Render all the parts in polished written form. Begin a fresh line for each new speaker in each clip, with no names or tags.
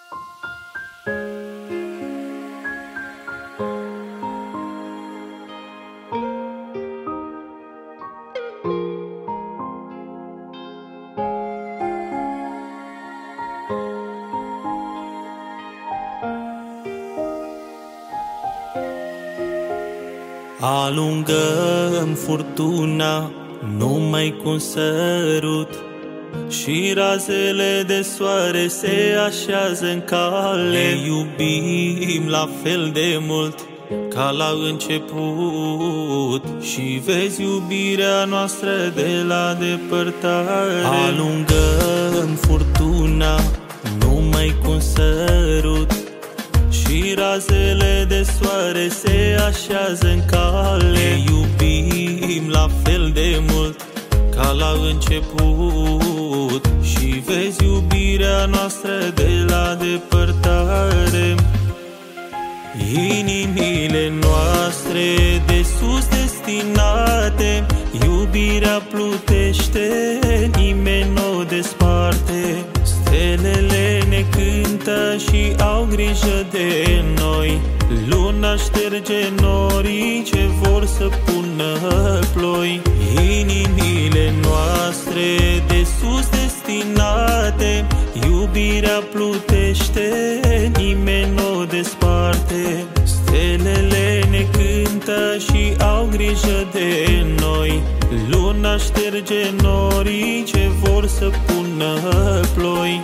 Alungăm furtuna numai cu un sărut și razele de soare se așează în cale. Ne iubim la fel de mult ca la început și vezi iubirea noastră de la depărtare. Alungăm furtuna numai cu un sărut și razele de soare se așează în cale. Ne iubim la fel de mult ca la început și vezi iubirea noastră de la depărtare. Inimile noastre de sus destinate, iubirea plutește, nimeni n-o desparte. Stelele ne cântă și au grijă de noi, luna șterge norii ce vor să pună ploi. Inimile noastre de sus destinate, iubirea plutește, nimeni n-o desparte. Stelele ne cântă și au grijă de noi, luna șterge norii ce vor să pună ploi.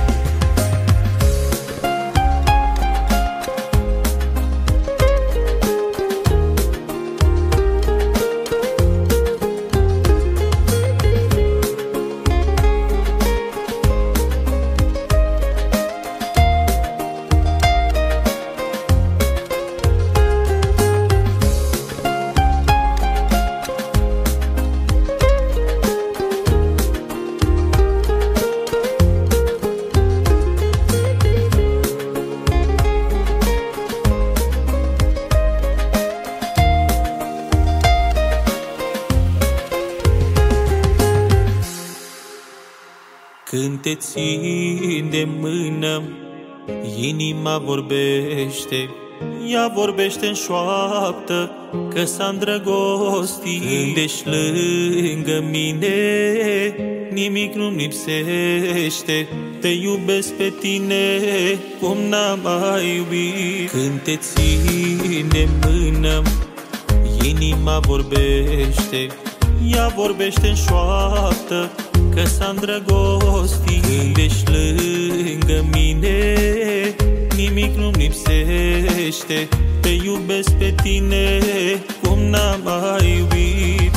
Când te țin de mână, inima vorbește, ea vorbește-n șoaptă că s-a îndrăgostit. Când ești lângă mine, nimic nu-mi lipsește, te iubesc pe tine cum n-am mai iubit. Când te țin de mână, inima vorbește, ea vorbește-n șoaptă că s-a îndrăgostit. Când ești lângă mine, nimic nu-mi lipsește, te iubesc pe tine cum n-am mai iubit.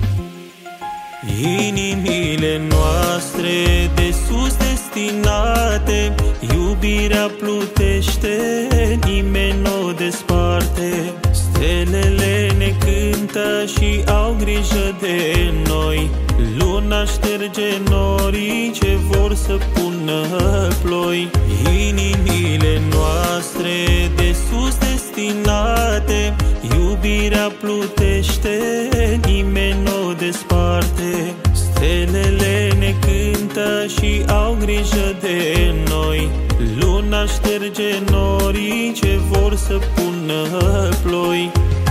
Inimile noastre de sus destinate, iubirea plutește, nimeni n-o desparte. Stelele ne cântă și au grijă de noi, luna șterge norii ce vor să pună ploi. Inimile noastre de sus destinate, iubirea plutește, nimeni n-o desparte. Stelele ne cântă și au grijă de noi, luna șterge norii ce vor să pună ploi.